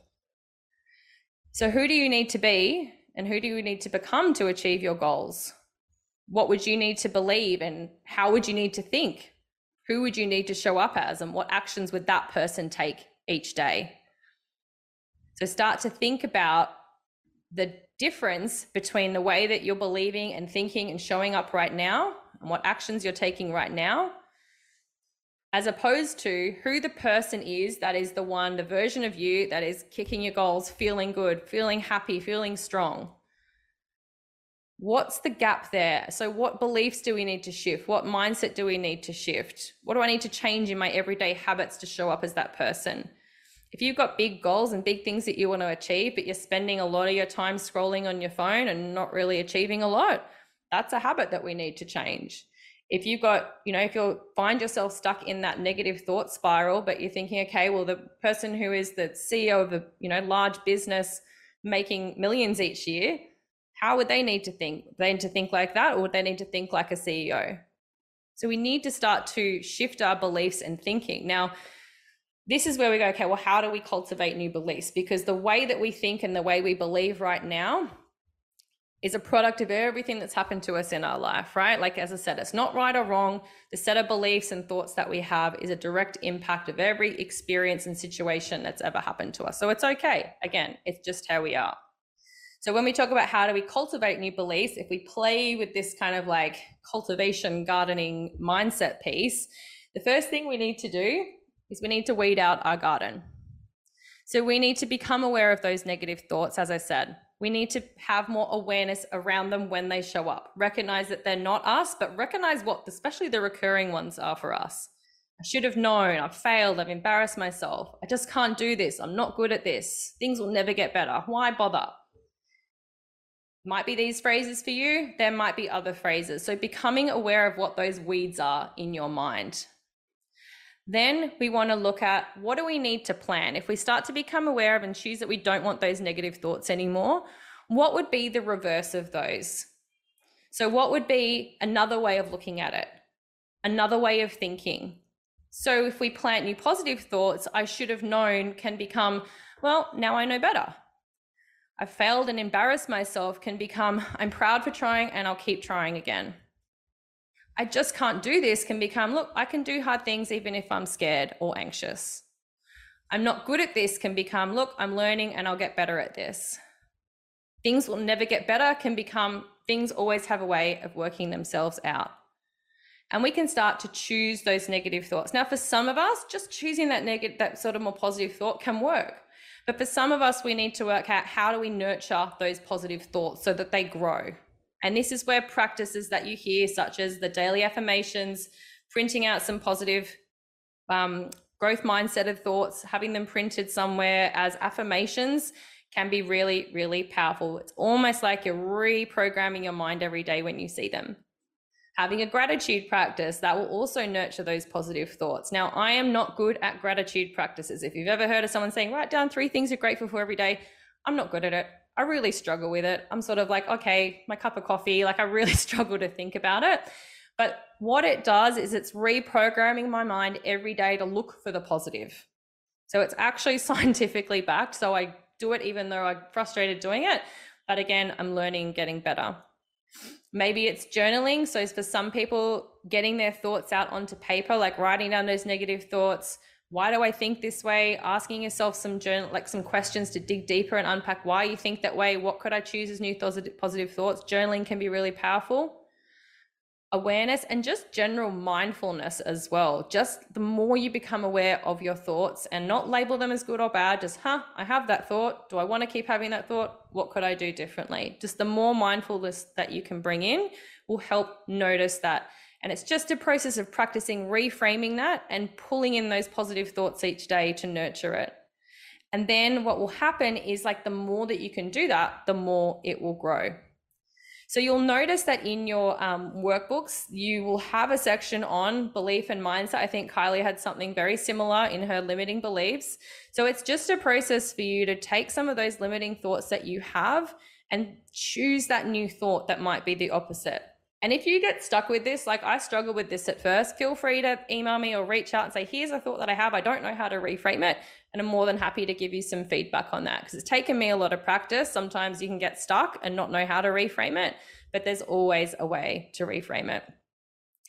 S1: So who do you need to be? And who do you need to become to achieve your goals? What would you need to believe, and how would you need to think Who would you need to show up as, and what actions would that person take each day? So start to think about the difference between the way that you're believing and thinking and showing up right now and what actions you're taking right now, as opposed to who the person is that is the version of you that is kicking your goals, feeling good, feeling happy, feeling strong. What's the gap there? So what beliefs do we need to shift? What mindset do we need to shift? What do I need to change in my everyday habits to show up as that person? If you've got big goals and big things that you want to achieve, but you're spending a lot of your time scrolling on your phone and not really achieving a lot, that's a habit that we need to change. If you've got, if you find yourself stuck in that negative thought spiral, but you're thinking, okay, well, the person who is the CEO of a, large business making millions each year, how would they need to think? They need to think like that, or would they need to think like a CEO? So we need to start to shift our beliefs and thinking. Now, this is where we go, okay, well, how do we cultivate new beliefs? Because the way that we think and the way we believe right now is a product of everything that's happened to us in our life, right? Like, as I said, it's not right or wrong. The set of beliefs and thoughts that we have is a direct impact of every experience and situation that's ever happened to us. So it's okay. Again, it's just how we are. So when we talk about how do we cultivate new beliefs, if we play with this kind of like cultivation, gardening mindset piece, the first thing we need to do is we need to weed out our garden. So we need to become aware of those negative thoughts, as I said. We need to have more awareness around them when they show up. Recognize that they're not us, but recognize what, especially the recurring ones, are for us. I should have known, I've failed, I've embarrassed myself, I just can't do this, I'm not good at this, things will never get better, why bother? Might be these phrases for you, there might be other phrases. So becoming aware of what those weeds are in your mind. Then we want to look at, what do we need to plan? If we start to become aware of and choose that we don't want those negative thoughts anymore, what would be the reverse of those? So what would be another way of looking at it? Another way of thinking? So if we plant new positive thoughts, I should have known can become, well, now I know better. I failed and embarrassed myself can become, I'm proud for trying and I'll keep trying again. I just can't do this can become, look, I can do hard things even if I'm scared or anxious. I'm not good at this can become, look, I'm learning and I'll get better at this. Things will never get better can become, things always have a way of working themselves out. And we can start to choose those negative thoughts. Now, for some of us, just choosing that sort of more positive thought can work. But for some of us, we need to work out, how do we nurture those positive thoughts so that they grow? And this is where practices that you hear, such as the daily affirmations, printing out some positive growth mindset of thoughts, having them printed somewhere as affirmations, can be really, really powerful. It's almost like you're reprogramming your mind every day when you see them. Having a gratitude practice, that will also nurture those positive thoughts. Now, I am not good at gratitude practices. If you've ever heard of someone saying, write down 3 things you're grateful for every day, I'm not good at it. I really struggle with it. I'm sort of like, okay, my cup of coffee, like I really struggle to think about it. But what it does is it's reprogramming my mind every day to look for the positive. So it's actually scientifically backed. So I do it even though I'm frustrated doing it. But again, I'm learning, getting better. Maybe it's journaling. So for some people, getting their thoughts out onto paper, like writing down those negative thoughts. Why do I think this way? Asking yourself some questions to dig deeper and unpack why you think that way. What could I choose as new positive thoughts? Journaling can be really powerful. Awareness and just general mindfulness as well. Just the more you become aware of your thoughts and not label them as good or bad, just, I have that thought. Do I want to keep having that thought? What could I do differently? Just the more mindfulness that you can bring in will help notice that. And it's just a process of practicing reframing that and pulling in those positive thoughts each day to nurture it. And then what will happen is, like, the more that you can do that, the more it will grow. So you'll notice that in your workbooks, you will have a section on belief and mindset. I think Kylie had something very similar in her limiting beliefs. So it's just a process for you to take some of those limiting thoughts that you have and choose that new thought that might be the opposite. And if you get stuck with this, like I struggle with this at first, feel free to email me or reach out and say, here's a thought that I have. I don't know how to reframe it. And I'm more than happy to give you some feedback on that, because it's taken me a lot of practice. Sometimes you can get stuck and not know how to reframe it, but there's always a way to reframe it.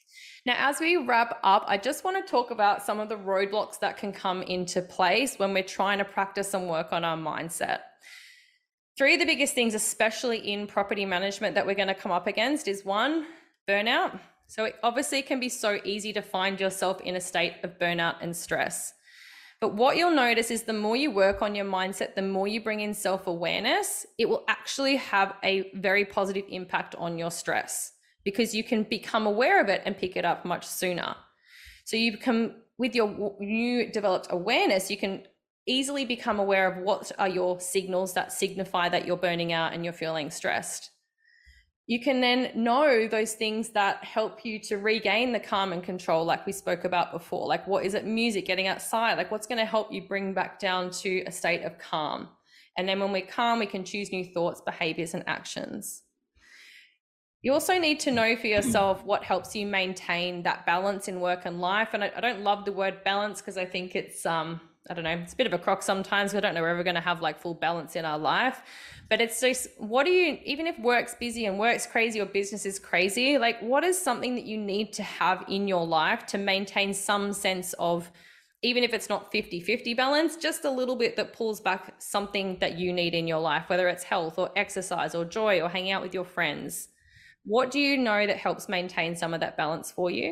S1: Now, as we wrap up, I just want to talk about some of the roadblocks that can come into place when we're trying to practice and work on our mindset. Three of the biggest things, especially in property management, that we're going to come up against is one, burnout. So it obviously can be so easy to find yourself in a state of burnout and stress. But what you'll notice is the more you work on your mindset, the more you bring in self-awareness, it will actually have a very positive impact on your stress, because you can become aware of it and pick it up much sooner. So you become, with your new developed awareness, you can easily become aware of what are your signals that signify that you're burning out and you're feeling stressed. You can then know those things that help you to regain the calm and control, like we spoke about before. Like, what is it? Music, getting outside, like what's going to help you bring back down to a state of calm. And then when we're calm, we can choose new thoughts, behaviors, and actions. You also need to know for yourself what helps you maintain that balance in work and life. And I don't love the word balance, because I think it's, I don't know, it's a bit of a crock sometimes. I don't know we're ever going to have like full balance in our life. But it's just, what do you, even if work's busy and work's crazy or business is crazy, like what is something that you need to have in your life to maintain some sense of, even if it's not 50-50 balance, just a little bit that pulls back something that you need in your life, whether it's health or exercise or joy or hanging out with your friends. What do you know that helps maintain some of that balance for you?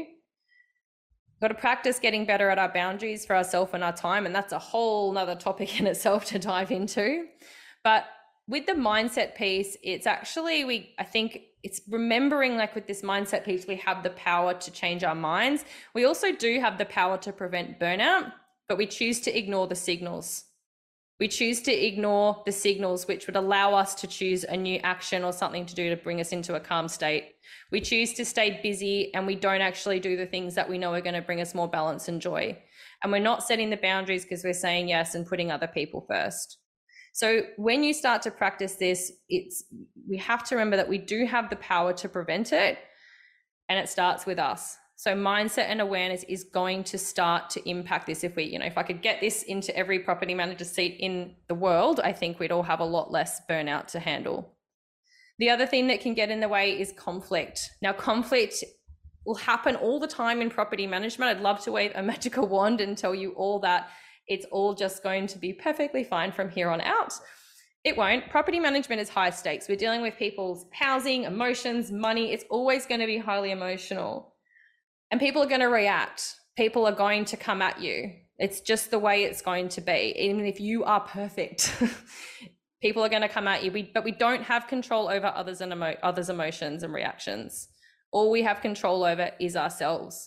S1: We've got to practice getting better at our boundaries for ourselves and our time. And that's a whole nother topic in itself to dive into. But with the mindset piece, it's actually, I think it's remembering, like with this mindset piece, we have the power to change our minds. We also do have the power to prevent burnout, but we choose to ignore the signals. We choose to ignore the signals which would allow us to choose a new action or something to do to bring us into a calm state. We choose to stay busy, and we don't actually do the things that we know are going to bring us more balance and joy. And we're not setting the boundaries because we're saying yes and putting other people first. So when you start to practice this, we have to remember that we do have the power to prevent it, and it starts with us. So mindset and awareness is going to start to impact this. If if I could get this into every property manager's seat in the world, I think we'd all have a lot less burnout to handle. The other thing that can get in the way is conflict. Now, conflict will happen all the time in property management. I'd love to wave a magical wand and tell you all that it's all just going to be perfectly fine from here on out. It won't. Property management is high stakes. We're dealing with people's housing, emotions, money. It's always going to be highly emotional. And people are going to react. People are going to come at you. It's just the way it's going to be. Even if you are perfect, people are going to come at you. But we don't have control over others' emotions and reactions. All we have control over is ourselves.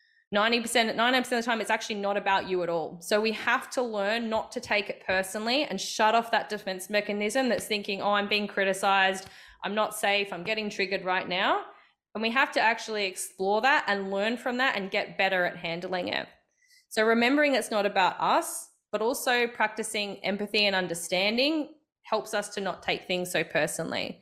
S1: 99% of the time, it's actually not about you at all. So we have to learn not to take it personally and shut off that defense mechanism that's thinking, oh, I'm being criticized, I'm not safe, I'm getting triggered right now. And we have to actually explore that and learn from that and get better at handling it. So remembering it's not about us, but also practicing empathy and understanding helps us to not take things so personally.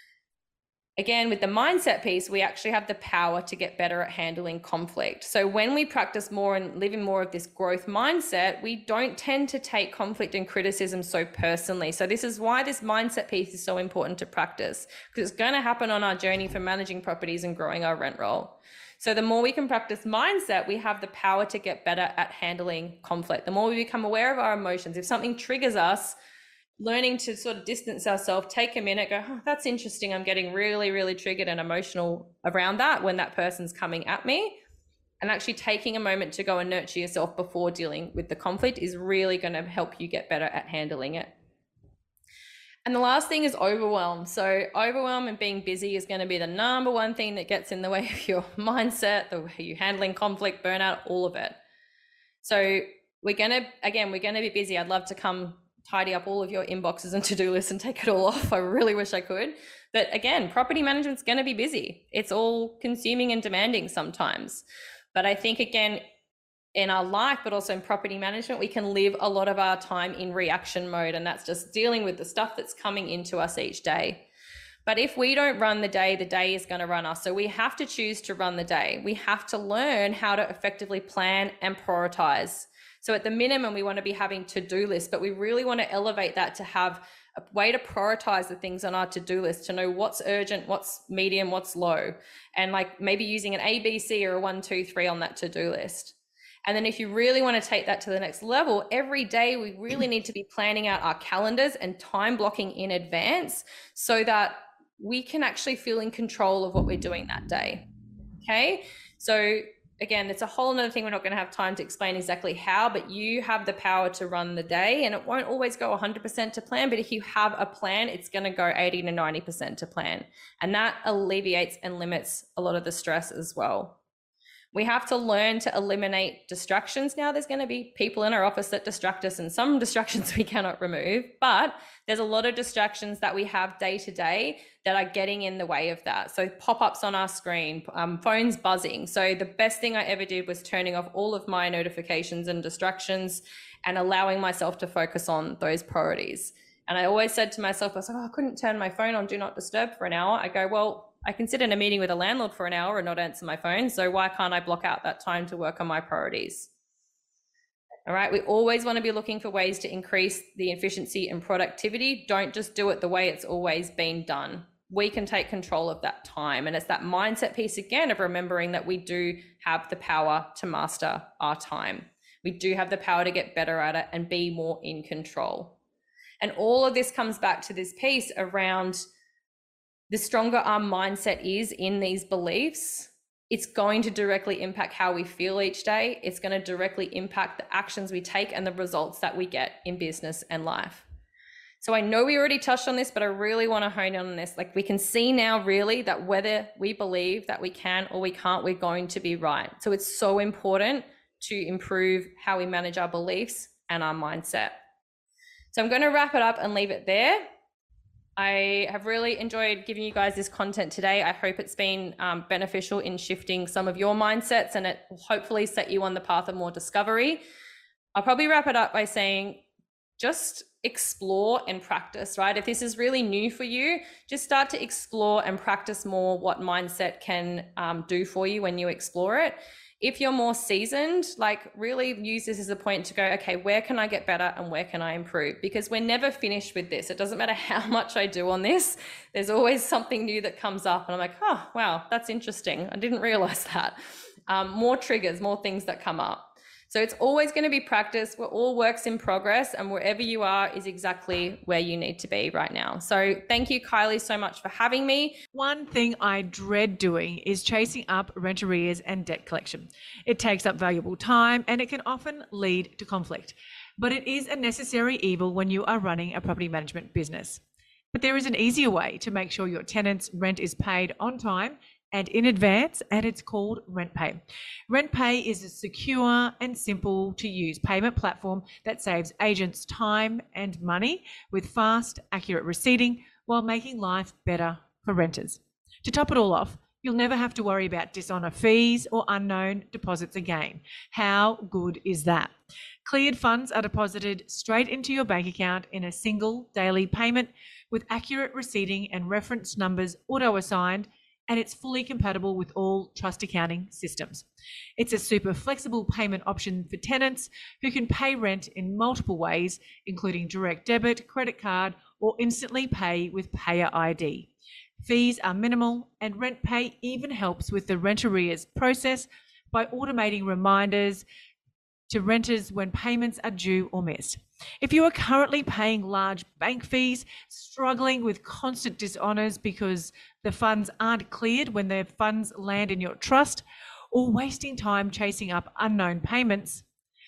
S1: Again, with the mindset piece, we actually have the power to get better at handling conflict. So when we practice more and live in more of this growth mindset, we don't tend to take conflict and criticism so personally. So this is why this mindset piece is so important to practice, because it's going to happen on our journey for managing properties and growing our rent roll. So the more we can practice mindset, we have the power to get better at handling conflict. The more we become aware of our emotions, if something triggers us, learning to sort of distance ourselves, take a minute, go, oh, that's interesting. I'm getting really, really triggered and emotional around that when that person's coming at me. And actually taking a moment to go and nurture yourself before dealing with the conflict is really going to help you get better at handling it. And the last thing is overwhelm. So overwhelm and being busy is going to be the number one thing that gets in the way of your mindset, the way you're handling conflict, burnout, all of it. So we're going to be busy. I'd love to come tidy up all of your inboxes and to-do lists and take it all off. I really wish I could. But again, property management's going to be busy. It's all consuming and demanding sometimes. But I think, again, in our life, but also in property management, we can live a lot of our time in reaction mode, and that's just dealing with the stuff that's coming into us each day. But if we don't run the day is going to run us. So we have to choose to run the day. We have to learn how to effectively plan and prioritize. So at the minimum, we want to be having to-do lists, but we really want to elevate that to have a way to prioritize the things on our to-do list, to know what's urgent, what's medium, what's low, and like maybe using an A, B, C or a 1, 2, 3 on that to-do list. And then if you really want to take that to the next level, every day we really need to be planning out our calendars and time blocking in advance so that we can actually feel in control of what we're doing that day. Okay. So again, it's a whole nother thing. We're not going to have time to explain exactly how, but you have the power to run the day, and it won't always go 100% to plan. But if you have a plan, it's going to go 80 to 90% to plan. And that alleviates and limits a lot of the stress as well. We have to learn to eliminate distractions. Now there's going to be people in our office that distract us, and some distractions we cannot remove, but there's a lot of distractions that we have day to day that are getting in the way of that. So pop-ups on our screen, phones buzzing. So the best thing I ever did was turning off all of my notifications and distractions and allowing myself to focus on those priorities. And I always said to myself, I was like, oh, I couldn't turn my phone on do not disturb for an hour. I go, well, I can sit in a meeting with a landlord for an hour and not answer my phone. So why can't I block out that time to work on my priorities? All right. We always want to be looking for ways to increase the efficiency and productivity. Don't just do it the way it's always been done. We can take control of that time. And it's that mindset piece again of remembering that we do have the power to master our time. We do have the power to get better at it and be more in control. And all of this comes back to this piece around the stronger our mindset is in these beliefs, it's going to directly impact how we feel each day. It's going to directly impact the actions we take and the results that we get in business and life. So I know we already touched on this, but I really want to hone in on this. Like, we can see now really that whether we believe that we can or we can't, we're going to be right. So it's so important to improve how we manage our beliefs and our mindset. So I'm going to wrap it up and leave it there. I have really enjoyed giving you guys this content today. I hope it's been beneficial in shifting some of your mindsets, and it will hopefully set you on the path of more discovery. I'll probably wrap it up by saying, just explore and practice, right? If this is really new for you, just start to explore and practice more what mindset can do for you when you explore it. If you're more seasoned, like, really use this as a point to go, okay, where can I get better and where can I improve? Because we're never finished with this. It doesn't matter how much I do on this. There's always something new that comes up and I'm like, oh, wow, that's interesting. I didn't realize that. More triggers, more things that come up. So it's always going to be practice. We're all works in progress, and wherever you are is exactly where you need to be right now. So thank you, Kylie, so much for having me.
S2: One thing I dread doing is chasing up rent arrears and debt collection. It takes up valuable time and it can often lead to conflict, but it is a necessary evil when you are running a property management business. But there is an easier way to make sure your tenants' rent is paid on time and in advance, and it's called RentPay. RentPay is a secure and simple to use payment platform that saves agents time and money with fast, accurate receipting while making life better for renters. To top it all off, you'll never have to worry about dishonor fees or unknown deposits again. How good is that? Cleared funds are deposited straight into your bank account in a single daily payment with accurate receipting and reference numbers auto-assigned, and it's fully compatible with all trust accounting systems. It's a super flexible payment option for tenants who can pay rent in multiple ways, including direct debit, credit card, or instantly pay with Payer ID. Fees are minimal, and RentPay even helps with the rent arrears process by automating reminders to renters when payments are due or missed. If you are currently paying large bank fees, struggling with constant dishonors because the funds aren't cleared when their funds land in your trust, or wasting time chasing up unknown payments,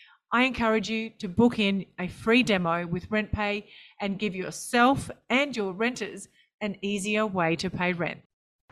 S2: I encourage you to book in a free demo with RentPay and give yourself and your renters an easier way to pay rent.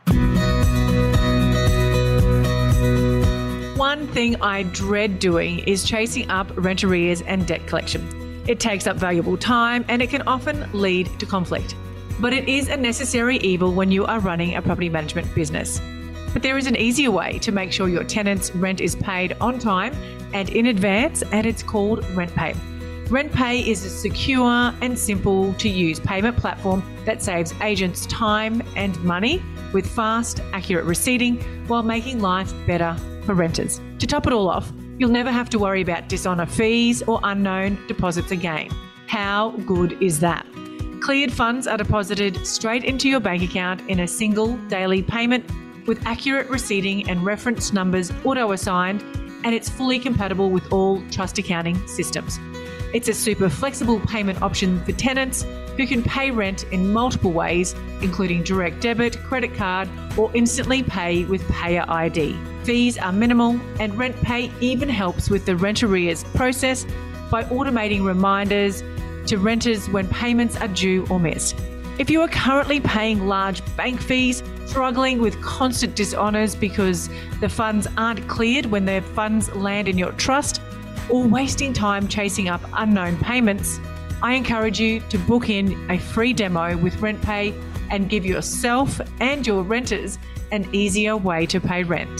S2: One thing I dread doing is chasing up rent arrears and debt collection. It takes up valuable time and it can often lead to conflict, but it is a necessary evil when you are running a property management business. But there is an easier way to make sure your tenants' rent is paid on time and in advance, and it's called RentPay. RentPay is a secure and simple to use payment platform that saves agents time and money with fast, accurate receipting while making life better for renters. To top it all off, you'll never have to worry about dishonor fees or unknown deposits again. How good is that? Cleared funds are deposited straight into your bank account in a single daily payment with accurate receipting and reference numbers auto-assigned, and it's fully compatible with all trust accounting systems. It's a super flexible payment option for tenants who can pay rent in multiple ways, including direct debit, credit card, or instantly pay with Payer ID. Fees are minimal, and RentPay even helps with the rent arrears process by automating reminders to renters when payments are due or missed. If you are currently paying large bank fees, struggling with constant dishonors because the funds aren't cleared when their funds land in your trust, or wasting time chasing up unknown payments, I encourage you to book in a free demo with RentPay and give yourself and your renters an easier way to pay rent.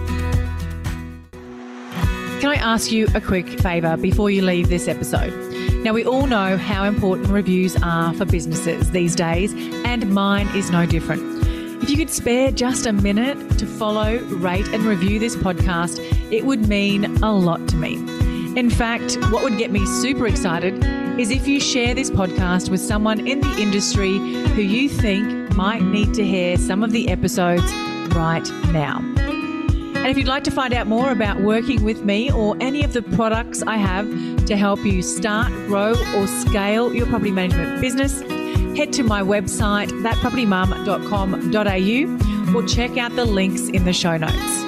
S2: Can I ask you a quick favour before you leave this episode? Now, we all know how important reviews are for businesses these days, and mine is no different. If you could spare just a minute to follow, rate and review this podcast, it would mean a lot to me. In fact, what would get me super excited is if you share this podcast with someone in the industry who you think might need to hear some of the episodes right now. And if you'd like to find out more about working with me or any of the products I have to help you start, grow or scale your property management business, head to my website, thatpropertymum.com.au, or check out the links in the show notes.